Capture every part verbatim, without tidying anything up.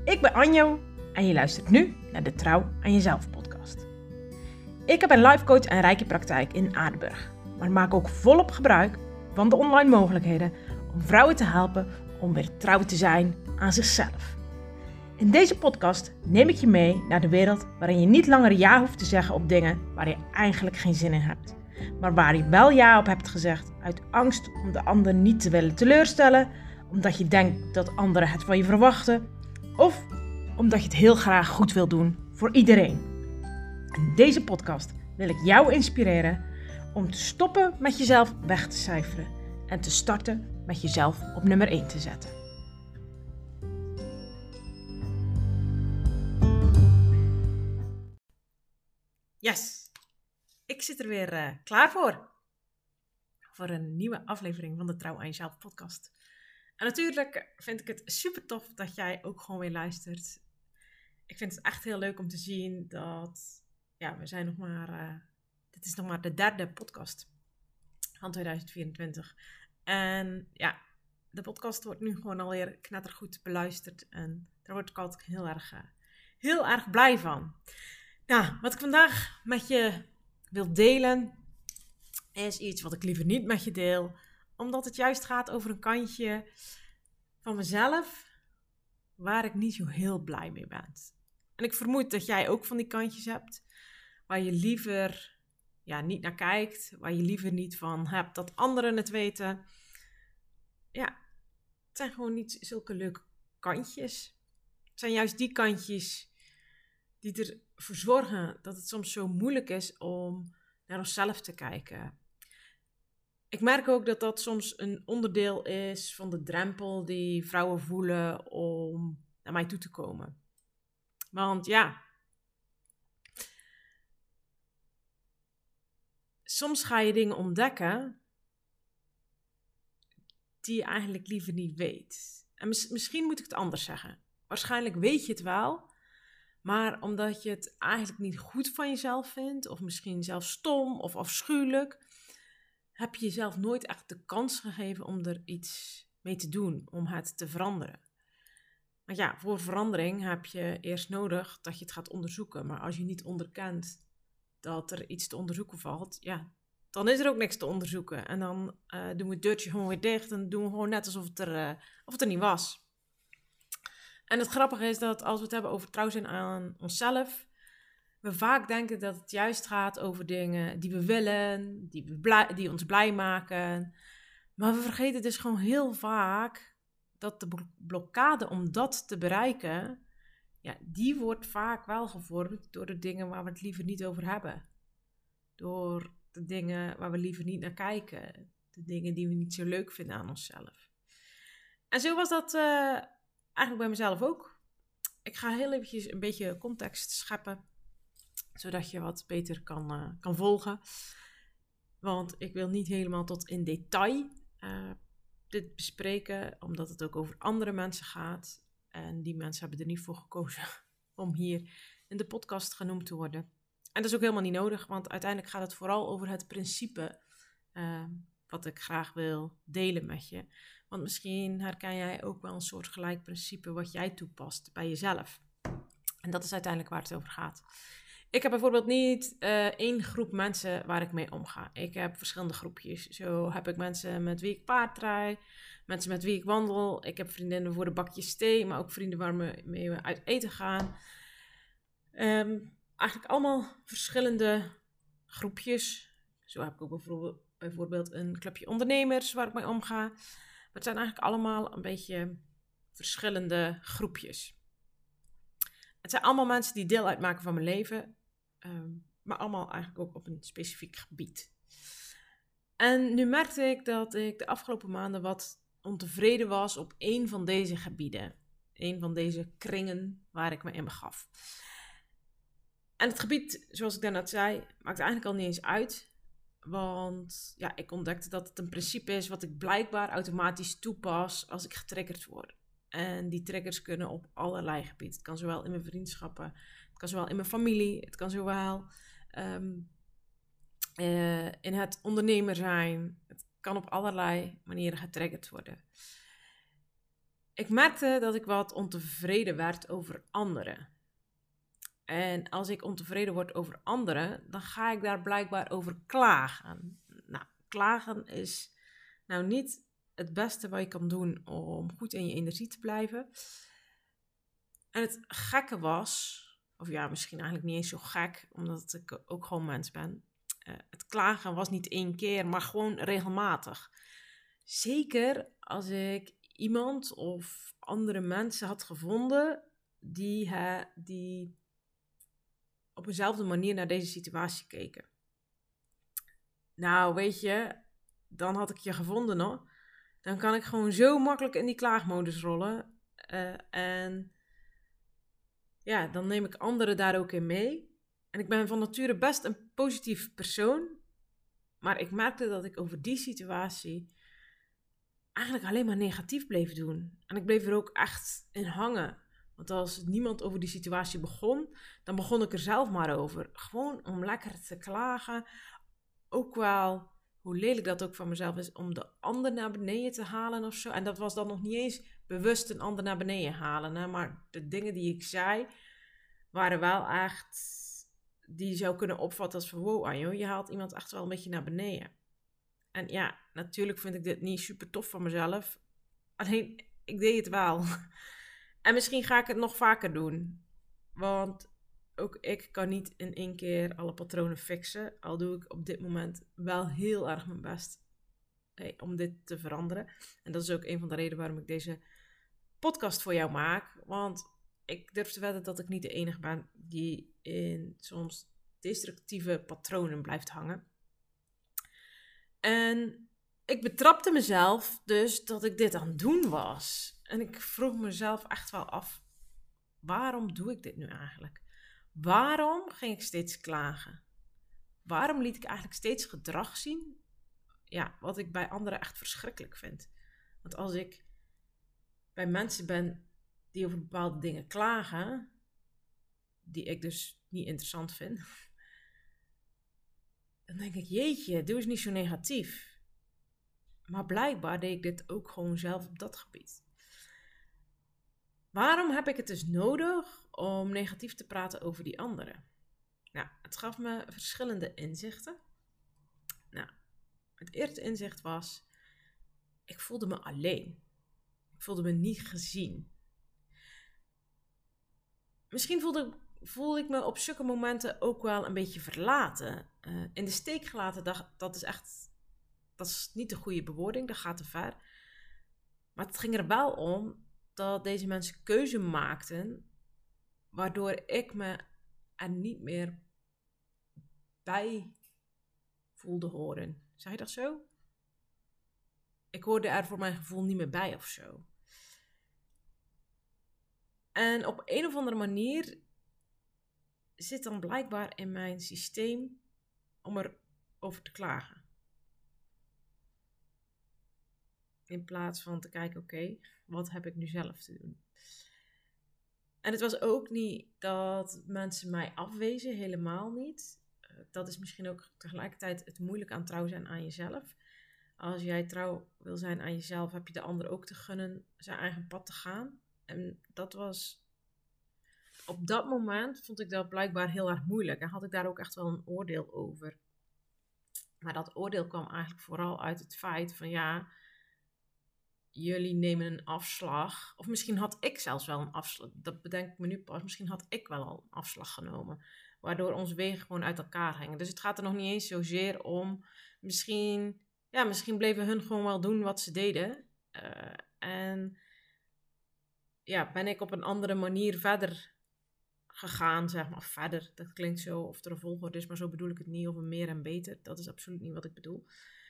Ik ben Anjo en je luistert nu naar de Trouw aan Jezelf podcast. Ik heb een life coach en rijke praktijk in Aardenburg, maar maak ook volop gebruik van de online mogelijkheden om vrouwen te helpen om weer trouw te zijn aan zichzelf. In deze podcast neem ik je mee naar de wereld waarin je niet langer ja hoeft te zeggen op dingen waar je eigenlijk geen zin in hebt, maar waar je wel ja op hebt gezegd uit angst om de ander niet te willen teleurstellen, omdat je denkt dat anderen het van je verwachten of omdat je het heel graag goed wil doen voor iedereen. In deze podcast wil ik jou inspireren om te stoppen met jezelf weg te cijferen en te starten met jezelf op nummer één te zetten. Yes, ik zit er weer uh, klaar voor. Voor een nieuwe aflevering van de Trouw aan Jezelf podcast. En natuurlijk vind ik het super tof dat jij ook gewoon weer luistert. Ik vind het echt heel leuk om te zien dat, ja, we zijn nog maar, uh, dit is nog maar de derde podcast van tweeduizend vierentwintig. En ja, de podcast wordt nu gewoon alweer knettergoed beluisterd. En daar word ik altijd heel erg, uh, heel erg blij van. Nou, wat ik vandaag met je wil delen is iets wat ik liever niet met je deel. Omdat het juist gaat over een kantje van mezelf waar ik niet zo heel blij mee ben. En ik vermoed dat jij ook van die kantjes hebt waar je liever ja, niet naar kijkt. Waar je liever niet van hebt dat anderen het weten. Ja, het zijn gewoon niet zulke leuke kantjes. Het zijn juist die kantjes die ervoor zorgen dat het soms zo moeilijk is om naar onszelf te kijken. Ik merk ook dat dat soms een onderdeel is van de drempel die vrouwen voelen om naar mij toe te komen. Want ja, soms ga je dingen ontdekken die je eigenlijk liever niet weet. En mis- misschien moet ik het anders zeggen. Waarschijnlijk weet je het wel, maar omdat je het eigenlijk niet goed van jezelf vindt, of misschien zelfs stom of afschuwelijk, heb je jezelf nooit echt de kans gegeven om er iets mee te doen, om het te veranderen. Maar ja, voor verandering heb je eerst nodig dat je het gaat onderzoeken. Maar als je niet onderkent dat er iets te onderzoeken valt, ja, dan is er ook niks te onderzoeken. En dan uh, doen we het deurtje gewoon weer dicht en doen we gewoon net alsof het er, uh, of het er niet was. En het grappige is dat als we het hebben over trouw zijn aan onszelf, we vaak denken dat het juist gaat over dingen die we willen, die, we blij, die ons blij maken. Maar we vergeten dus gewoon heel vaak dat de blokkade om dat te bereiken, ja, die wordt vaak wel gevormd door de dingen waar we het liever niet over hebben. Door de dingen waar we liever niet naar kijken. De dingen die we niet zo leuk vinden aan onszelf. En zo was dat uh, eigenlijk bij mezelf ook. Ik ga heel eventjes een beetje context scheppen, zodat je wat beter kan, uh, kan volgen. Want ik wil niet helemaal tot in detail uh, dit bespreken, omdat het ook over andere mensen gaat. En die mensen hebben er niet voor gekozen om hier in de podcast genoemd te worden. En dat is ook helemaal niet nodig, want uiteindelijk gaat het vooral over het principe uh, wat ik graag wil delen met je. Want misschien herken jij ook wel een soort gelijk principe wat jij toepast bij jezelf. En dat is uiteindelijk waar het over gaat. Ik heb bijvoorbeeld niet uh, één groep mensen waar ik mee omga. Ik heb verschillende groepjes. Zo heb ik mensen met wie ik paardrij, mensen met wie ik wandel. Ik heb vriendinnen voor de bakjes thee, maar ook vrienden waarmee we uit eten gaan. Um, eigenlijk allemaal verschillende groepjes. Zo heb ik ook bijvoorbeeld, bijvoorbeeld een clubje ondernemers waar ik mee omga. Maar het zijn eigenlijk allemaal een beetje verschillende groepjes. Het zijn allemaal mensen die deel uitmaken van mijn leven. Um, maar allemaal eigenlijk ook op een specifiek gebied. En nu merkte ik dat ik de afgelopen maanden wat ontevreden was op één van deze gebieden. Een van deze kringen waar ik me in begaf. En het gebied, zoals ik daarnet zei, maakt eigenlijk al niet eens uit. Want ja, ik ontdekte dat het een principe is wat ik blijkbaar automatisch toepas als ik getriggerd word. En die triggers kunnen op allerlei gebieden. Het kan zowel in mijn vriendschappen, het kan zowel in mijn familie, het kan zowel um, uh, in het ondernemer zijn. Het kan op allerlei manieren getriggerd worden. ik merkte dat ik wat ontevreden werd over anderen. En als ik ontevreden word over anderen, dan ga ik daar blijkbaar over klagen. Nou, klagen is nou niet het beste wat je kan doen om goed in je energie te blijven. En het gekke was, of ja, misschien eigenlijk niet eens zo gek, omdat ik ook gewoon mens ben. Uh, het klagen was niet één keer, maar gewoon regelmatig. Zeker als ik iemand of andere mensen had gevonden die, he, die op eenzelfde manier naar deze situatie keken. Nou, weet je, dan had ik je gevonden hoor. Dan kan ik gewoon zo makkelijk in die klaagmodus rollen. Uh, en ja, dan neem ik anderen daar ook in mee. En ik ben van nature best een positief persoon. Maar ik merkte dat ik over die situatie eigenlijk alleen maar negatief bleef doen. En ik bleef er ook echt in hangen. Want als niemand over die situatie begon, dan begon ik er zelf maar over. Gewoon om lekker te klagen. Ook wel, hoe lelijk dat ook van mezelf is, om de ander naar beneden te halen of zo. En dat was dan nog niet eens bewust een ander naar beneden halen. Hè? Maar de dingen die ik zei, waren wel echt, die je zou kunnen opvatten als van, wow Anjo, je haalt iemand echt wel een beetje naar beneden. En ja, natuurlijk vind ik dit niet super tof van mezelf. Alleen, ik deed het wel. En misschien ga ik het nog vaker doen. Want ook ik kan niet in één keer alle patronen fixen. Al doe ik op dit moment wel heel erg mijn best hey, om dit te veranderen. En dat is ook een van de redenen waarom ik deze podcast voor jou maak. Want ik durf te wedden dat ik niet de enige ben die in soms destructieve patronen blijft hangen. En ik betrapte mezelf dus dat ik dit aan het doen was. En ik vroeg mezelf echt wel af, waarom doe ik dit nu eigenlijk? Waarom ging ik steeds klagen? Waarom liet ik eigenlijk steeds gedrag zien? Ja, wat ik bij anderen echt verschrikkelijk vind. Want als ik bij mensen ben die over bepaalde dingen klagen, die ik dus niet interessant vind, dan denk ik, jeetje, doe eens niet zo negatief. Maar blijkbaar deed ik dit ook gewoon zelf op dat gebied. Waarom heb ik het dus nodig om negatief te praten over die anderen? Nou, het gaf me verschillende inzichten. Nou, het eerste inzicht was, ik voelde me alleen. Ik voelde me niet gezien. Misschien voelde, voelde ik me op zulke momenten ook wel een beetje verlaten. Uh, in de steek gelaten, dat, dat is echt, dat is niet de goede bewoording, dat gaat te ver. Maar het ging er wel om dat deze mensen keuze maakten, waardoor ik me er niet meer bij voelde horen. Zeg je dat zo? Ik hoorde er voor mijn gevoel niet meer bij of zo. En op een of andere manier zit dan blijkbaar in mijn systeem om erover te klagen. In plaats van te kijken, oké, okay, wat heb ik nu zelf te doen? En het was ook niet dat mensen mij afwezen, helemaal niet. Dat is misschien ook tegelijkertijd het moeilijk aan trouw zijn aan jezelf. Als jij trouw wil zijn aan jezelf, heb je de ander ook te gunnen zijn eigen pad te gaan. En dat was, op dat moment vond ik dat blijkbaar heel erg moeilijk. En had ik daar ook echt wel een oordeel over. Maar dat oordeel kwam eigenlijk vooral uit het feit van ja, jullie nemen een afslag. Of misschien had ik zelfs wel een afslag. Dat bedenk ik me nu pas. Misschien had ik wel al een afslag genomen. Waardoor onze wegen gewoon uit elkaar hangen. Dus het gaat er nog niet eens zozeer om. Misschien, ja, misschien bleven hun gewoon wel doen wat ze deden. Uh, en ja, ben ik op een andere manier verder gegaan, zeg maar. Of verder, dat klinkt zo. Of er een volgorde is, maar zo bedoel ik het niet. Of een meer en beter. Dat is absoluut niet wat ik bedoel.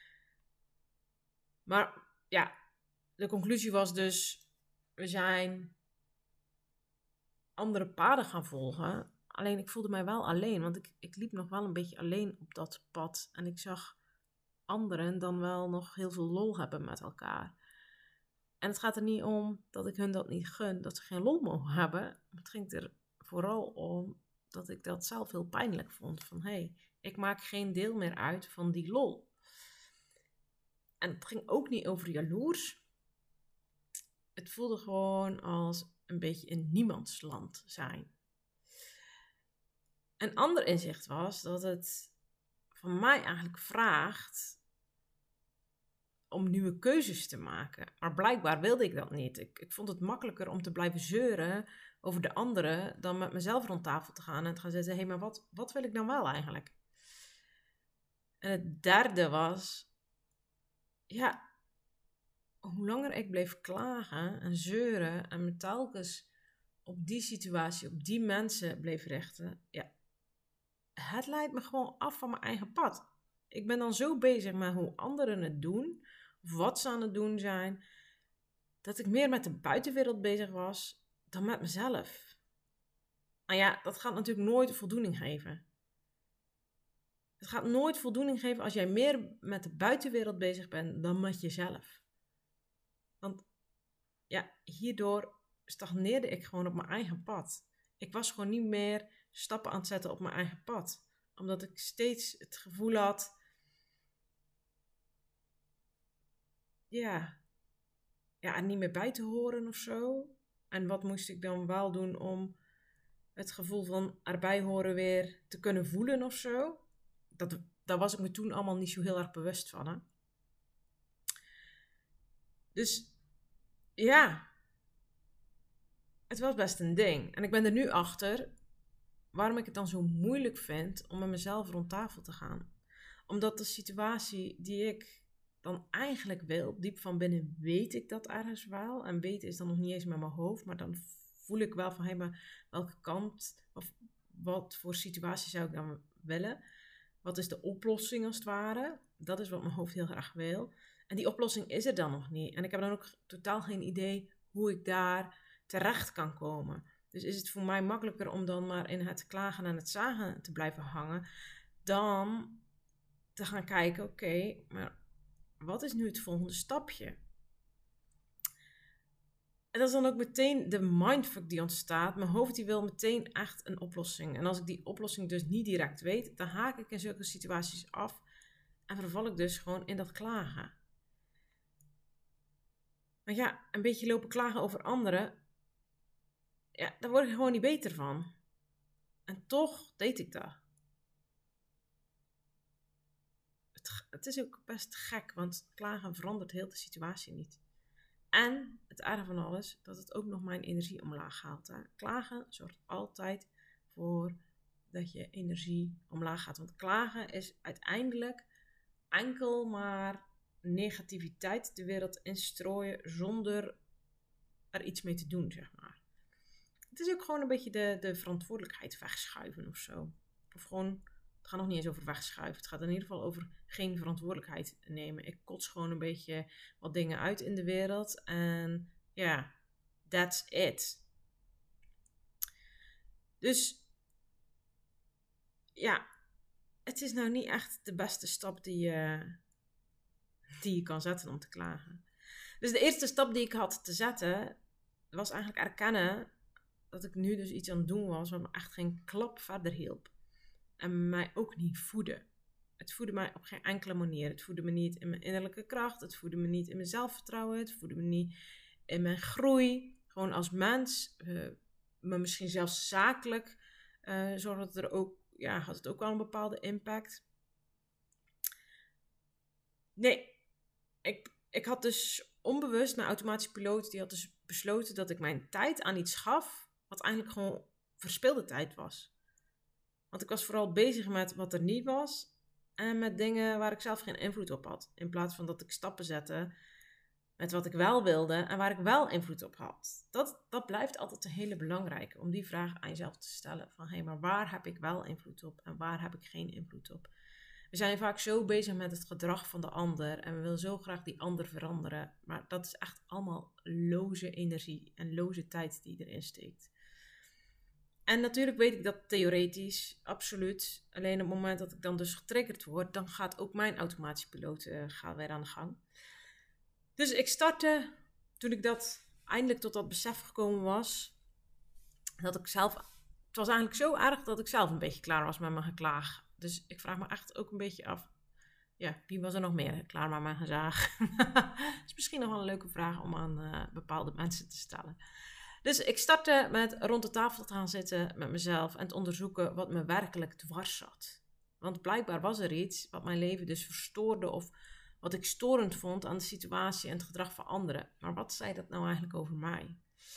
Maar ja, de conclusie was dus, we zijn andere paden gaan volgen. Alleen ik voelde mij wel alleen, want ik, ik liep nog wel een beetje alleen op dat pad. En ik zag anderen dan wel nog heel veel lol hebben met elkaar. En het gaat er niet om dat ik hun dat niet gun, dat ze geen lol mogen hebben. Het ging er vooral om dat ik dat zelf heel pijnlijk vond. Van hé, hey, ik maak geen deel meer uit van die lol. En het ging ook niet over jaloers. het voelde gewoon als een beetje in niemandsland zijn. Een ander inzicht was dat het van mij eigenlijk vraagt om nieuwe keuzes te maken. Maar blijkbaar wilde ik dat niet. Ik, ik vond het makkelijker om te blijven zeuren over de anderen dan met mezelf rond tafel te gaan en te gaan zeggen, hé, hey, maar wat, wat wil ik dan wel eigenlijk? En het derde was, ja, hoe langer ik bleef klagen en zeuren en me telkens op die situatie, op die mensen bleef richten, ja, het leidt me gewoon af van mijn eigen pad. Ik ben dan zo bezig met hoe anderen het doen, of wat ze aan het doen zijn, dat ik meer met de buitenwereld bezig was dan met mezelf. En ja, dat gaat natuurlijk nooit voldoening geven. Het gaat nooit voldoening geven als jij meer met de buitenwereld bezig bent dan met jezelf. Want ja, hierdoor stagneerde ik gewoon op mijn eigen pad. Ik was gewoon niet meer stappen aan het zetten op mijn eigen pad. Omdat ik steeds het gevoel had, ja, ja, er niet meer bij te horen of zo. En wat moest ik dan wel doen om het gevoel van erbij horen weer te kunnen voelen of zo? Dat, daar was ik me toen allemaal niet zo heel erg bewust van. Hè? Dus ja, het was best een ding. En ik ben er nu achter waarom ik het dan zo moeilijk vind om met mezelf rond tafel te gaan. Omdat de situatie die ik dan eigenlijk wil, diep van binnen weet ik dat ergens wel. En weten is dan nog niet eens met mijn hoofd, maar dan voel ik wel van, hé, maar welke kant of wat voor situatie zou ik dan willen? Wat is de oplossing als het ware? Dat is wat mijn hoofd heel graag wil. En die oplossing is er dan nog niet. En ik heb dan ook totaal geen idee hoe ik daar terecht kan komen. Dus is het voor mij makkelijker om dan maar in het klagen en het zagen te blijven hangen, dan te gaan kijken, oké, okay, maar wat is nu het volgende stapje? En dat is dan ook meteen de mindfuck die ontstaat. Mijn hoofd die wil meteen echt een oplossing. En als ik die oplossing dus niet direct weet, dan haak ik in zulke situaties af en verval ik dus gewoon in dat klagen. Maar ja, een beetje lopen klagen over anderen, ja, daar word ik gewoon niet beter van. En toch deed ik dat. Het, het is ook best gek, want klagen verandert heel de situatie niet. En het aardige van alles, dat het ook nog mijn energie omlaag haalt. Hè. Klagen zorgt altijd voor dat je energie omlaag gaat. Want klagen is uiteindelijk enkel maar negativiteit de wereld instrooien zonder er iets mee te doen, zeg maar. Het is ook gewoon een beetje de, de verantwoordelijkheid wegschuiven of zo. Of gewoon, het gaat nog niet eens over wegschuiven. Het gaat in ieder geval over geen verantwoordelijkheid nemen. Ik kots gewoon een beetje wat dingen uit in de wereld. En ja, yeah, that's it. Dus ja, het is nou niet echt de beste stap die je, die je kan zetten om te klagen. Dus de eerste stap die ik had te zetten, was eigenlijk erkennen dat ik nu dus iets aan het doen was wat me echt geen klap verder hielp. En mij ook niet voedde. Het voedde mij op geen enkele manier. Het voedde me niet in mijn innerlijke kracht. Het voedde me niet in mijn zelfvertrouwen. Het voedde me niet in mijn groei. Gewoon als mens. Uh, maar misschien zelfs zakelijk. Uh, zorgde het er ook, ja, had het ook wel een bepaalde impact. Nee. Ik, ik had dus onbewust, mijn automatische piloot, die had dus besloten dat ik mijn tijd aan iets gaf wat eigenlijk gewoon verspilde tijd was. Want ik was vooral bezig met wat er niet was en met dingen waar ik zelf geen invloed op had. In plaats van dat ik stappen zette met wat ik wel wilde en waar ik wel invloed op had. Dat, dat blijft altijd een hele belangrijke, om die vraag aan jezelf te stellen. Van, hé, hey, maar waar heb ik wel invloed op en waar heb ik geen invloed op? We zijn vaak zo bezig met het gedrag van de ander en we willen zo graag die ander veranderen. Maar dat is echt allemaal loze energie en loze tijd die erin steekt. En natuurlijk weet ik dat theoretisch, absoluut. Alleen op het moment dat ik dan dus getriggerd word, dan gaat ook mijn automatische piloot uh, gaat weer aan de gang. Dus ik startte, toen ik dat eindelijk tot dat besef gekomen was, dat ik zelf, het was eigenlijk zo erg dat ik zelf een beetje klaar was met mijn geklaag. Dus ik vraag me echt ook een beetje af, ja, wie was er nog meer? Klaar maar mijn zaag. Dat is misschien nog wel een leuke vraag om aan uh, bepaalde mensen te stellen. Dus ik startte met rond de tafel te gaan zitten met mezelf en te onderzoeken wat me werkelijk dwars zat. Want blijkbaar was er iets wat mijn leven dus verstoorde of wat ik storend vond aan de situatie en het gedrag van anderen. Maar wat zei dat nou eigenlijk over mij?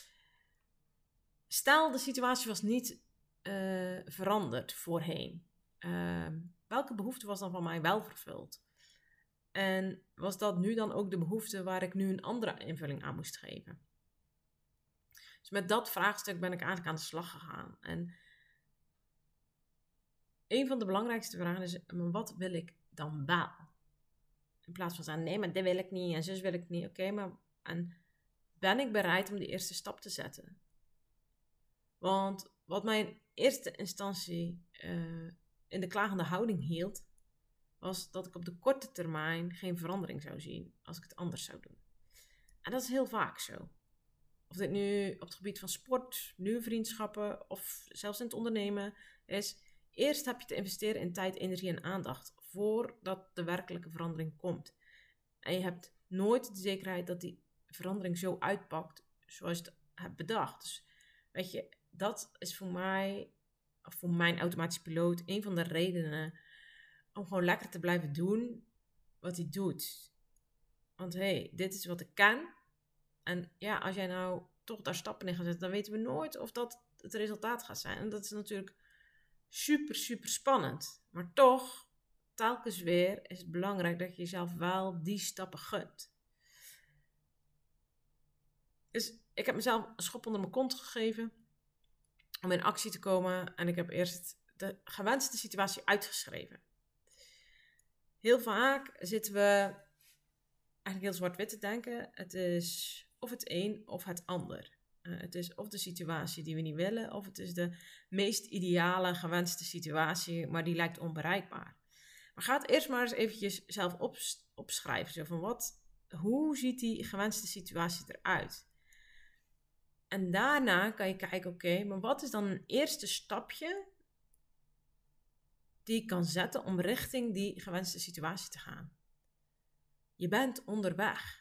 Stel, de situatie was niet uh, veranderd voorheen. Uh, welke behoefte was dan van mij wel vervuld? En was dat nu dan ook de behoefte waar ik nu een andere invulling aan moest geven? Dus met dat vraagstuk ben ik eigenlijk aan de slag gegaan. En een van de belangrijkste vragen is, wat wil ik dan wel? In plaats van zeggen, nee, maar dit wil ik niet en zus wil ik niet. Oké, okay, maar en ben ik bereid om die eerste stap te zetten? Want wat mij in eerste instantie uh, in de klagende houding hield, was dat ik op de korte termijn geen verandering zou zien als ik het anders zou doen. En dat is heel vaak zo. Of dit nu op het gebied van sport, nieuwe vriendschappen of zelfs in het ondernemen is, eerst heb je te investeren in tijd, energie en aandacht voordat de werkelijke verandering komt. En je hebt nooit de zekerheid dat die verandering zo uitpakt zoals je het hebt bedacht. Dus weet je, dat is voor mij, of voor mijn automatische piloot, een van de redenen om gewoon lekker te blijven doen wat hij doet. Want hé, hey, dit is wat ik kan. En ja, als jij nou toch daar stappen in gaat zetten, dan weten we nooit of dat het resultaat gaat zijn. En dat is natuurlijk super, super spannend. Maar toch, telkens weer is het belangrijk dat je jezelf wel die stappen gunt. Dus ik heb mezelf een schop onder mijn kont gegeven om in actie te komen. En ik heb eerst de gewenste situatie uitgeschreven. Heel vaak zitten we eigenlijk heel zwart-wit te denken. Het is of het een of het ander. Uh, het is of de situatie die we niet willen, of het is de meest ideale, gewenste situatie, maar die lijkt onbereikbaar. Maar ga het eerst maar eens eventjes zelf ops- opschrijven. Zo van wat, hoe ziet die gewenste situatie eruit? En daarna kan je kijken, oké, okay, maar wat is dan een eerste stapje die ik kan zetten om richting die gewenste situatie te gaan? Je bent onderweg.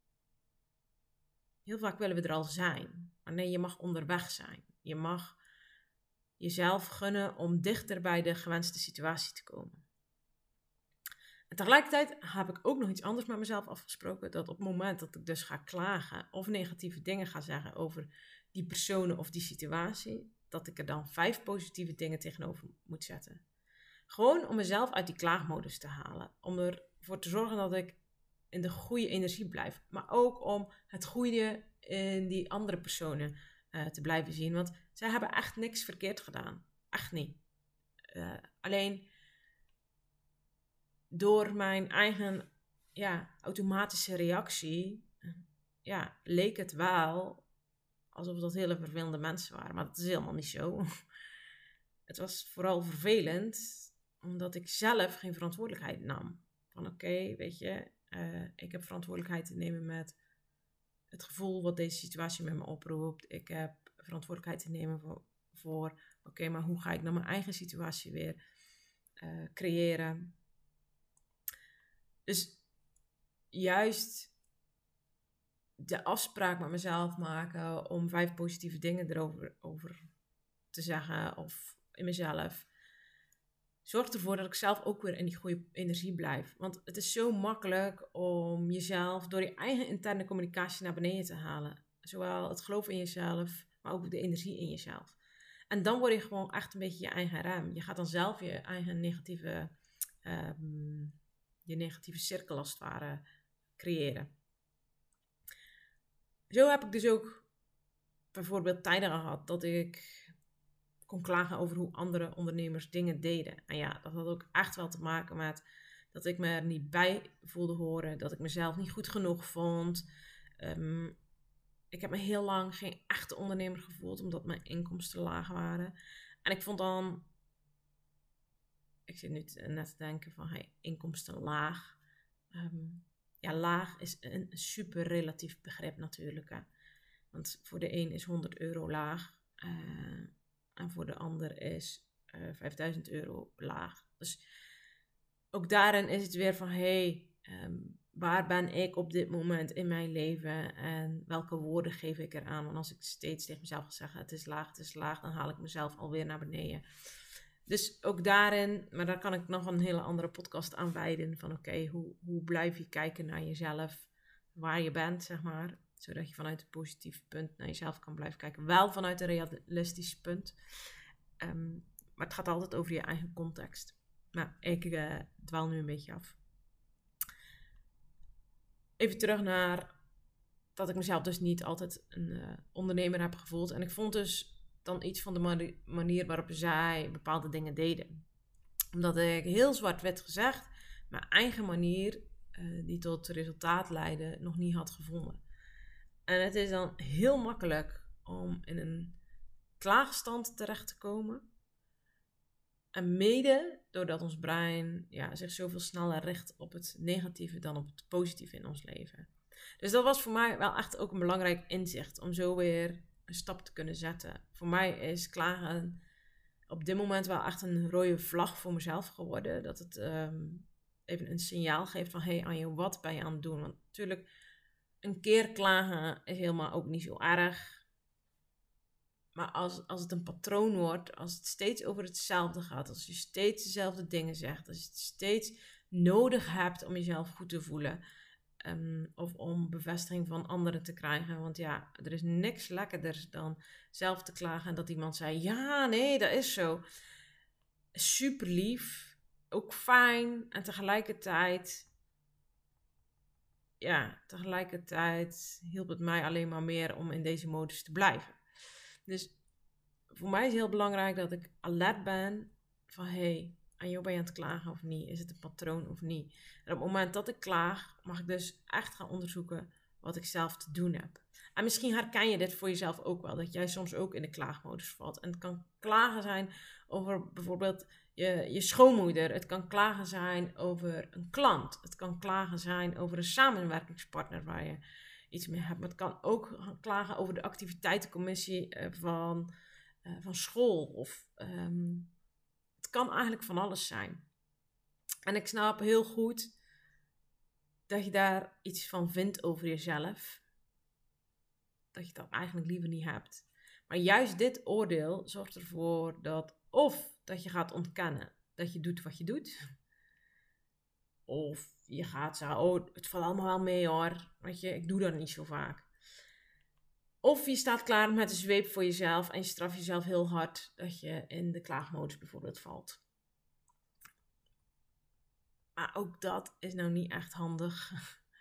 Heel vaak willen we er al zijn. Maar nee, je mag onderweg zijn. Je mag jezelf gunnen om dichter bij de gewenste situatie te komen. En tegelijkertijd heb ik ook nog iets anders met mezelf afgesproken. Dat op het moment dat ik dus ga klagen of negatieve dingen ga zeggen over die personen of die situatie, dat ik er dan vijf positieve dingen tegenover moet zetten. Gewoon om mezelf uit die klaagmodus te halen. Om ervoor te zorgen dat ik in de goede energie blijf. Maar ook om het goede in die andere personen uh, te blijven zien. Want zij hebben echt niks verkeerd gedaan. Echt niet. Uh, alleen door mijn eigen ja, automatische reactie uh, ja, leek het wel alsof dat hele vervelende mensen waren. Maar dat is helemaal niet zo. Het was vooral vervelend omdat ik zelf geen verantwoordelijkheid nam. Van oké, okay, weet je, uh, ik heb verantwoordelijkheid te nemen met het gevoel wat deze situatie met me oproept. Ik heb verantwoordelijkheid te nemen voor, voor oké, okay, maar hoe ga ik nou mijn eigen situatie weer uh, creëren? Dus juist de afspraak met mezelf maken om vijf positieve dingen erover over te zeggen of in mezelf. Zorg ervoor dat ik zelf ook weer in die goede energie blijf. Want het is zo makkelijk om jezelf door je eigen interne communicatie naar beneden te halen. Zowel het geloof in jezelf, maar ook de energie in jezelf. En dan word je gewoon echt een beetje je eigen rem. Je gaat dan zelf je eigen negatieve, um, je negatieve cirkel als het ware creëren. Zo heb ik dus ook bijvoorbeeld tijden gehad dat ik kon klagen over hoe andere ondernemers dingen deden. En ja, dat had ook echt wel te maken met dat ik me er niet bij voelde horen. Dat ik mezelf niet goed genoeg vond. Um, ik heb me heel lang geen echte ondernemer gevoeld, omdat mijn inkomsten laag waren. En ik vond dan... Ik zit nu te, net te denken van, hey, inkomsten laag. Um, ja, laag is een super relatief begrip natuurlijk. Hè. Want voor de een is honderd euro laag. Uh, En voor de ander is uh, vijfduizend euro laag. Dus ook daarin is het weer van, hé, hey, um, waar ben ik op dit moment in mijn leven en welke woorden geef ik eraan? Want als ik steeds tegen mezelf ga zeggen, het is laag, het is laag, dan haal ik mezelf alweer naar beneden. Dus ook daarin, maar daar kan ik nog een hele andere podcast aan wijden. Van oké, okay, hoe, hoe blijf je kijken naar jezelf, waar je bent, zeg maar. Zodat je vanuit het positieve punt naar jezelf kan blijven kijken. Wel vanuit een realistisch punt. Um, maar het gaat altijd over je eigen context. Nou, ik uh, dwaal nu een beetje af. Even terug naar dat ik mezelf dus niet altijd een uh, ondernemer heb gevoeld. En ik vond dus dan iets van de manier waarop zij bepaalde dingen deden. Omdat ik heel zwart-wit gezegd mijn eigen manier uh, die tot resultaat leidde nog niet had gevonden. En het is dan heel makkelijk om in een klaagstand terecht te komen. En mede doordat ons brein ja, zich zoveel sneller richt op het negatieve dan op het positieve in ons leven. Dus dat was voor mij wel echt ook een belangrijk inzicht om zo weer een stap te kunnen zetten. Voor mij is klagen op dit moment wel echt een rode vlag voor mezelf geworden. Dat het um, even een signaal geeft van, hé hey Anje, wat ben je aan het doen? Want natuurlijk, een keer klagen is helemaal ook niet zo erg. Maar als, als het een patroon wordt, als het steeds over hetzelfde gaat, als je steeds dezelfde dingen zegt, als je het steeds nodig hebt om jezelf goed te voelen, um, of om bevestiging van anderen te krijgen. Want ja, er is niks lekkerder dan zelf te klagen en dat iemand zei, ja, nee, dat is zo. Super lief, ook fijn en tegelijkertijd, ja, tegelijkertijd hielp het mij alleen maar meer om in deze modus te blijven. Dus voor mij is het heel belangrijk dat ik alert ben van, hé, hey, aan jou ben je aan het klagen of niet? Is het een patroon of niet? En op het moment dat ik klaag, mag ik dus echt gaan onderzoeken wat ik zelf te doen heb. En misschien herken je dit voor jezelf ook wel, dat jij soms ook in de klaagmodus valt. En het kan klagen zijn over bijvoorbeeld je, je schoonmoeder. Het kan klagen zijn over een klant. Het kan klagen zijn over een samenwerkingspartner waar je iets mee hebt. Maar het kan ook klagen over de activiteitencommissie van, uh, van school. Of um, het kan eigenlijk van alles zijn. En ik snap heel goed dat je daar iets van vindt over jezelf. Dat je dat eigenlijk liever niet hebt. Maar juist dit oordeel zorgt ervoor dat of dat je gaat ontkennen dat je doet wat je doet. Of je gaat zeggen, oh, het valt allemaal wel mee hoor. Weet je, ik doe dat niet zo vaak. Of je staat klaar met een zweep voor jezelf en je straft jezelf heel hard dat je in de klaagmodus bijvoorbeeld valt. Maar ook dat is nou niet echt handig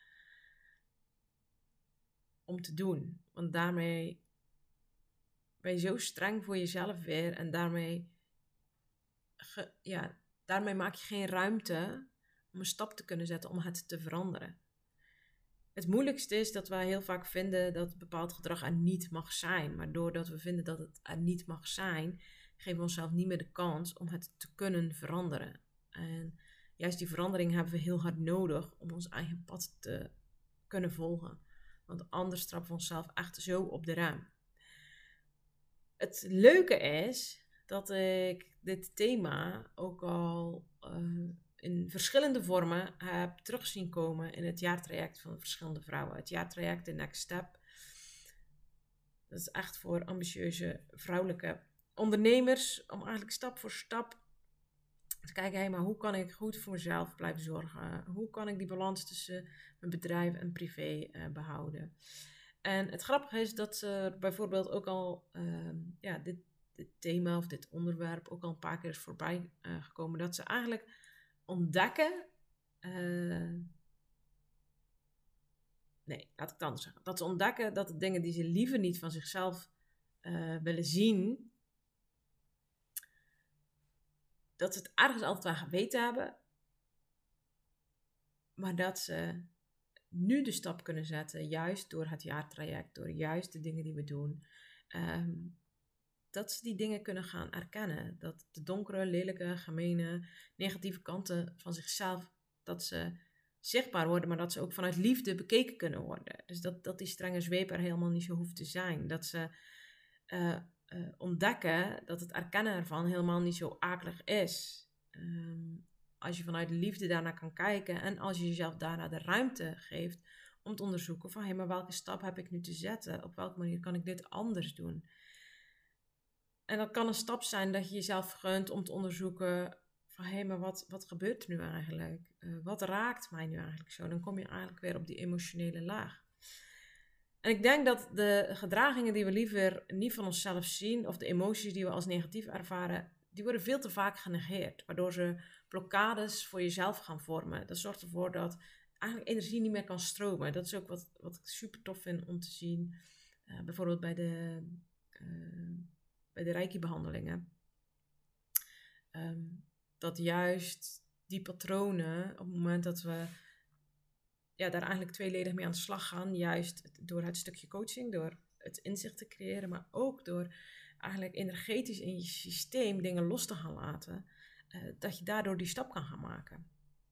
om te doen. Want daarmee ben je zo streng voor jezelf weer en daarmee, ge, ja, daarmee maak je geen ruimte om een stap te kunnen zetten om het te veranderen. Het moeilijkste is dat wij heel vaak vinden dat bepaald gedrag er niet mag zijn. Maar doordat we vinden dat het er niet mag zijn, geven we onszelf niet meer de kans om het te kunnen veranderen. En juist die verandering hebben we heel hard nodig om ons eigen pad te kunnen volgen. Want anders trappen we onszelf echt zo op de rem. Het leuke is dat ik dit thema ook al uh, in verschillende vormen heb terug zien komen in het jaartraject van verschillende vrouwen. Het jaartraject, de Next Step. Dat is echt voor ambitieuze vrouwelijke ondernemers om eigenlijk stap voor stap te kijken, hey, maar hoe kan ik goed voor mezelf blijven zorgen? Hoe kan ik die balans tussen mijn bedrijf en privé uh, behouden? En het grappige is dat er bijvoorbeeld ook al uh, ja, dit, dit thema of dit onderwerp ook al een paar keer is voorbij uh, gekomen. Dat ze eigenlijk ontdekken... Uh, nee, laat ik het anders zeggen. Dat ze ontdekken dat de dingen die ze liever niet van zichzelf uh, willen zien, dat ze het ergens altijd wel geweten hebben, maar dat ze nu de stap kunnen zetten, juist door het jaartraject, door juist de dingen die we doen, um, dat ze die dingen kunnen gaan erkennen. Dat de donkere, lelijke, gemene, negatieve kanten van zichzelf, dat ze zichtbaar worden, maar dat ze ook vanuit liefde bekeken kunnen worden. Dus dat, dat die strenge zweep er helemaal niet zo hoeft te zijn. Dat ze uh, uh, ontdekken dat het erkennen ervan helemaal niet zo akelig is. Um, als je vanuit liefde daarnaar kan kijken en als je jezelf daarna de ruimte geeft om te onderzoeken van hé, maar welke stap heb ik nu te zetten? Op welke manier kan ik dit anders doen? En dat kan een stap zijn dat je jezelf gunt om te onderzoeken van hé, maar wat, wat gebeurt er nu eigenlijk? Uh, wat raakt mij nu eigenlijk zo? Dan kom je eigenlijk weer op die emotionele laag. En ik denk dat de gedragingen die we liever niet van onszelf zien, of de emoties die we als negatief ervaren, die worden veel te vaak genegeerd, waardoor ze blokkades voor jezelf gaan vormen. Dat zorgt ervoor dat eigenlijk energie niet meer kan stromen. Dat is ook wat, wat ik super tof vind om te zien, uh, bijvoorbeeld bij de, uh, bij de Reiki-behandelingen. Um, dat juist die patronen, op het moment dat we ja, daar eigenlijk tweeledig mee aan de slag gaan, juist door het stukje coaching, door het inzicht te creëren, maar ook door eigenlijk energetisch in je systeem dingen los te gaan laten, uh, dat je daardoor die stap kan gaan maken.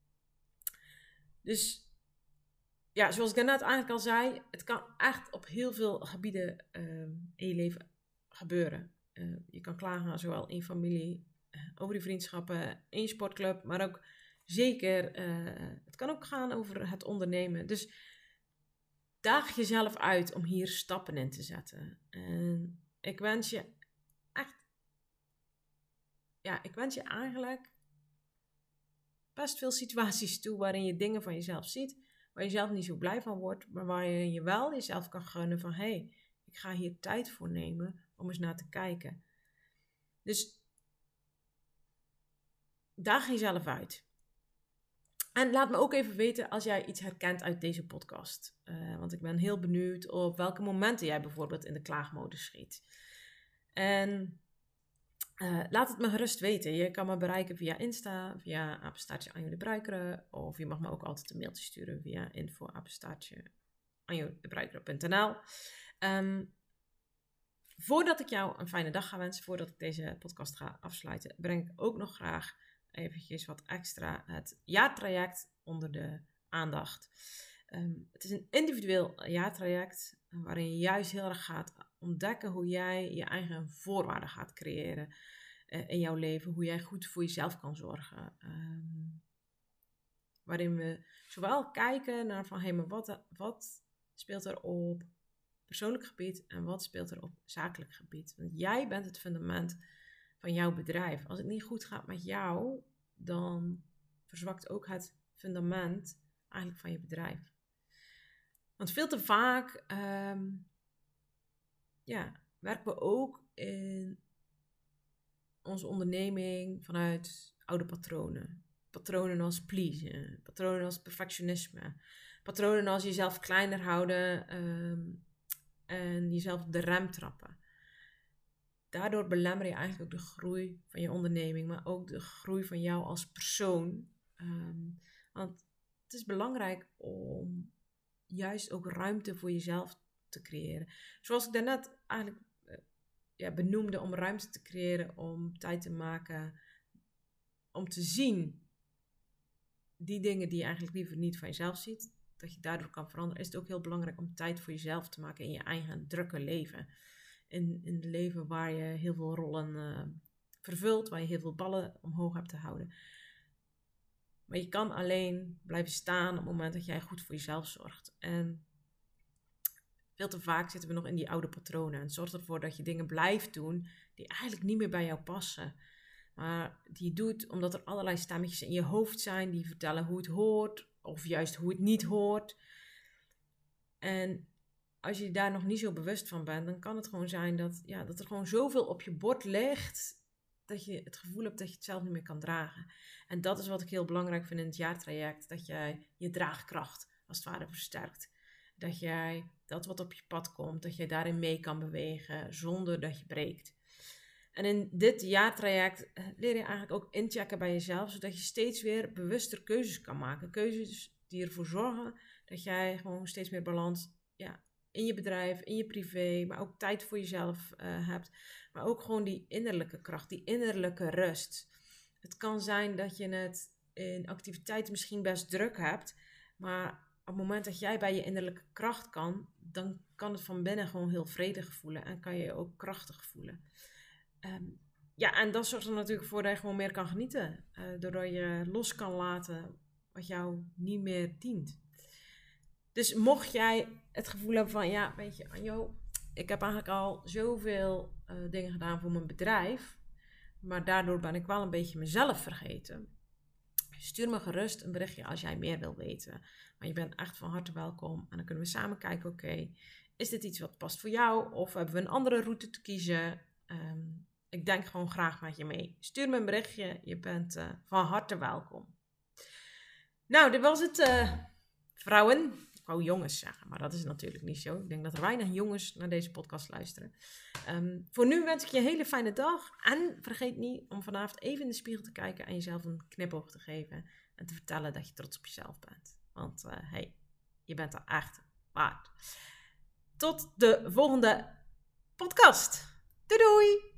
Dus ja, zoals ik daarnet eigenlijk al zei, het kan echt op heel veel gebieden uh, in je leven gebeuren. Uh, je kan klagen zowel in je familie, uh, over je vriendschappen, in je sportclub, maar ook zeker, uh, het kan ook gaan over het ondernemen. Dus daag jezelf uit om hier stappen in te zetten. En ik wens je echt, ja, ik wens je eigenlijk best veel situaties toe waarin je dingen van jezelf ziet, waar je zelf niet zo blij van wordt, maar waarin je wel jezelf kan gunnen van, hé, hey, ik ga hier tijd voor nemen om eens naar te kijken. Dus daag jezelf uit. En laat me ook even weten als jij iets herkent uit deze podcast. Uh, want ik ben heel benieuwd op welke momenten jij bijvoorbeeld in de klaagmodus schiet. En uh, laat het me gerust weten. Je kan me bereiken via Insta, via apenstaartje Anjo de Bruikere. Of je mag me ook altijd een mailtje sturen via info apenstaartje anjo de bruikere punt n l. Um, voordat ik jou een fijne dag ga wensen, voordat ik deze podcast ga afsluiten, breng ik ook nog graag eventjes wat extra het jaartraject onder de aandacht. Um, het is een individueel jaartraject waarin je juist heel erg gaat ontdekken hoe jij je eigen voorwaarden gaat creëren uh, in jouw leven. Hoe jij goed voor jezelf kan zorgen. Um, waarin we zowel kijken naar van, hé, maar wat, wat speelt er op persoonlijk gebied en wat speelt er op zakelijk gebied. Want jij bent het fundament van jouw bedrijf. Als het niet goed gaat met jou, dan verzwakt ook het fundament eigenlijk van je bedrijf. Want veel te vaak um, ja, werken we ook in onze onderneming vanuit oude patronen. Patronen als pleasen, patronen als perfectionisme, patronen als jezelf kleiner houden um, en jezelf op de rem trappen. Daardoor belemmer je eigenlijk ook de groei van je onderneming, maar ook de groei van jou als persoon. Um, want het is belangrijk om juist ook ruimte voor jezelf te creëren. Zoals ik daarnet eigenlijk uh, ja, benoemde, om ruimte te creëren, om tijd te maken, om te zien die dingen die je eigenlijk liever niet van jezelf ziet, dat je daardoor kan veranderen, is het ook heel belangrijk om tijd voor jezelf te maken in je eigen drukke leven. In, in het leven waar je heel veel rollen uh, vervult, waar je heel veel ballen omhoog hebt te houden. Maar je kan alleen blijven staan op het moment dat jij goed voor jezelf zorgt. En veel te vaak zitten we nog in die oude patronen. En het zorgt ervoor dat je dingen blijft doen die eigenlijk niet meer bij jou passen. Maar die je doet omdat er allerlei stemmetjes in je hoofd zijn die vertellen hoe het hoort, of juist hoe het niet hoort. En als je daar nog niet zo bewust van bent, dan kan het gewoon zijn dat, ja, dat er gewoon zoveel op je bord ligt, dat je het gevoel hebt dat je het zelf niet meer kan dragen. En dat is wat ik heel belangrijk vind in het jaartraject, dat jij je draagkracht als het ware versterkt. Dat jij dat wat op je pad komt, dat jij daarin mee kan bewegen zonder dat je breekt. En in dit jaartraject leer je eigenlijk ook inchecken bij jezelf, zodat je steeds weer bewuster keuzes kan maken. Keuzes die ervoor zorgen dat jij gewoon steeds meer balans, ja, in je bedrijf, in je privé, maar ook tijd voor jezelf uh, hebt. Maar ook gewoon die innerlijke kracht, die innerlijke rust. Het kan zijn dat je het in activiteiten misschien best druk hebt, maar op het moment dat jij bij je innerlijke kracht kan, dan kan het van binnen gewoon heel vredig voelen en kan je je ook krachtig voelen. Um, ja, en dat zorgt er natuurlijk voor dat je gewoon meer kan genieten. Uh, doordat je los kan laten wat jou niet meer dient. Dus mocht jij het gevoel hebben van, ja, weet je, Anjo, ik heb eigenlijk al zoveel uh, dingen gedaan voor mijn bedrijf, maar daardoor ben ik wel een beetje mezelf vergeten. Stuur me gerust een berichtje als jij meer wil weten. Maar je bent echt van harte welkom. En dan kunnen we samen kijken, oké, okay, is dit iets wat past voor jou? Of hebben we een andere route te kiezen? Um, ik denk gewoon graag met je mee. Stuur me een berichtje. Je bent uh, van harte welkom. Nou, dit was het, uh, vrouwen. Ik wou jongens zeggen, maar dat is natuurlijk niet zo. Ik denk dat er weinig jongens naar deze podcast luisteren. Um, voor nu wens ik je een hele fijne dag. En vergeet niet om vanavond even in de spiegel te kijken en jezelf een knipoog te geven. En te vertellen dat je trots op jezelf bent. Want hé, uh, hey, je bent er echt waard. Tot de volgende podcast. Doei doei!